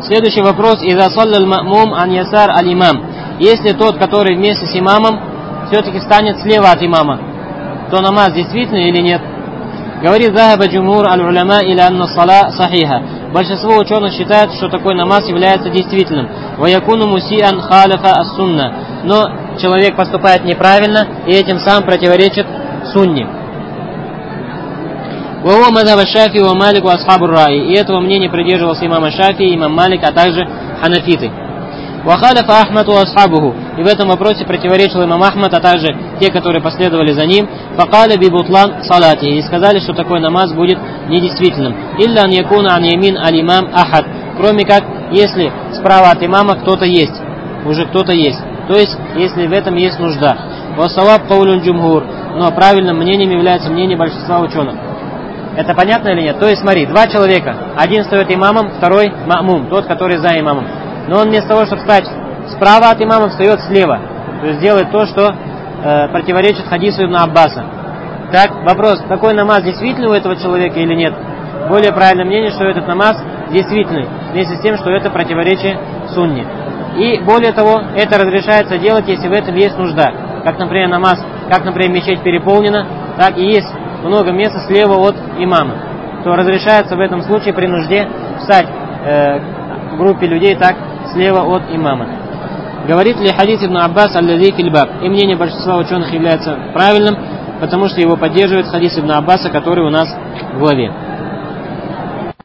Следующий вопрос. «Иза саллаль ма'мум ан ясар аль-имам». Если тот, который вместе с имамом, все-таки станет слева от имама, то намаз действительный или нет? Говорит «Захаба джумур аль-уляма или анна сала сахиха». Большинство ученых считают, что такой намаз является действительным. «Ваякуну мусиан халифа ас-сунна». Но человек поступает неправильно и этим самым противоречит сунне. «Вао мазаба шафи ва малик ва асхабур раи». И этого мнения придерживался имам Шафи, имам Малик, а также ханафиты. «Вахалифа Ахмад ва асхабуху». И в этом вопросе противоречил имам Ахмад, а также те, которые последовали за ним. «Факали би бутлан салати». И сказали, что такой намаз будет недействительным. «Илля ан якуна ан ямин аль-имам ахад». Кроме как, если справа от имама кто-то есть. Уже кто-то есть. То есть, если в этом есть нужда. «Васаваб каулюн джумхур». Но правильным мнением является мнение большинства ученых. Это понятно или нет? То есть, смотри, два человека. Один стоит имамом, второй ма'мум, тот, который за имамом. Но он вместо того, чтобы встать справа от имама, встает слева. То есть делает то, что противоречит хадису Ибн Аббаса. Так, вопрос, такой намаз действительный у этого человека или нет? Более правильное мнение, что этот намаз действительный, вместе с тем, что это противоречие сунне. И более того, это разрешается делать, если в этом есть нужда. Как, например, намаз, как, например, мечеть переполнена, так и есть много места слева от имама. То разрешается в этом случае при нужде встать в группе людей так слева от имама. Говорит ли хадис Ибн Аббас аль-Лади фильбаб? И мнение большинства ученых является правильным, потому что его поддерживает хадис Ибн Аббаса, который у нас в главе.